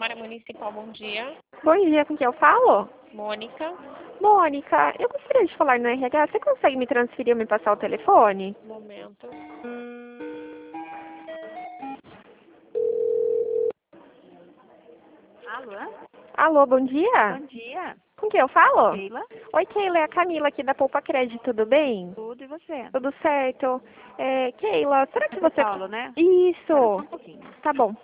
Câmara Municipal, bom dia. Bom dia, com quem eu falo? Mônica, Mônica, eu gostaria de falar no RH. Você consegue me transferir ou me passar o telefone? um momento. Alô? Alô, bom dia? Bom dia. Com quem eu falo? Keila? Oi, Keila, é a Camila aqui da Poupa Crédito, tudo bem? Tudo e você? Tudo certo? Keila, será que É do você... Paulo, né? Isso, Espera só um pouquinho. tá bom.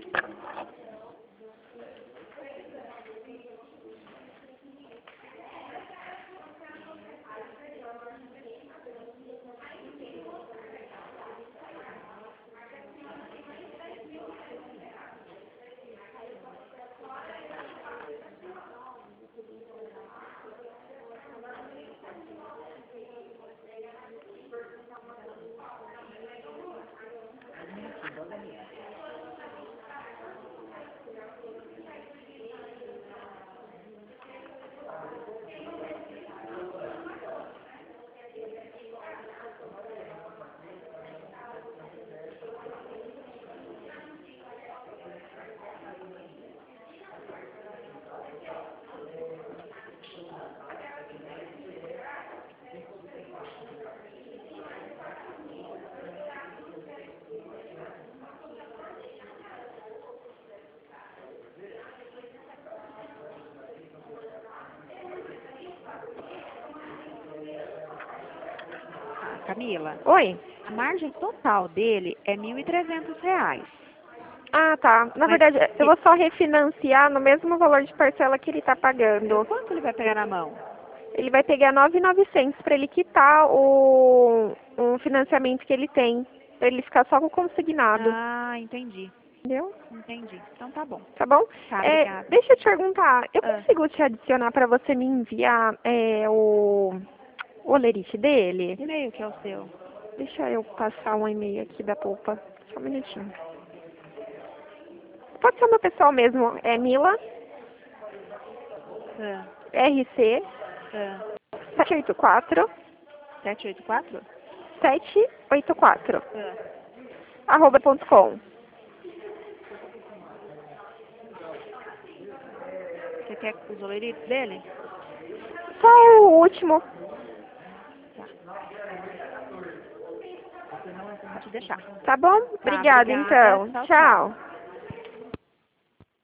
Camila, Oi? a margem total dele é R$ 1.300. Ah, tá. Na Mas verdade, eu vou só refinanciar no mesmo valor de parcela que ele tá pagando. quanto ele vai pegar na mão? Ele vai pegar 9.900 para ele quitar o financiamento que ele tem, para ele ficar só com o consignado, Ah, entendi. entendeu? Entendi. Então tá bom. Tá bom? Tá, obrigada. Deixa eu te perguntar, eu Ah. consigo te adicionar para você me enviar o olerite dele? Que e-mail que é o seu? Deixa eu passar um e-mail aqui da Poupa, só um minutinho. Pode ser o meu pessoal mesmo, é Mila, Ah. RC, Ah. 784, 784? 784, Ah. @.com. Você quer os oleritos dele? Só o último. Tá. Vou te deixar. Tá bom? Tá, Obrigada, obrigada. então. Tchau, tchau. Tchau.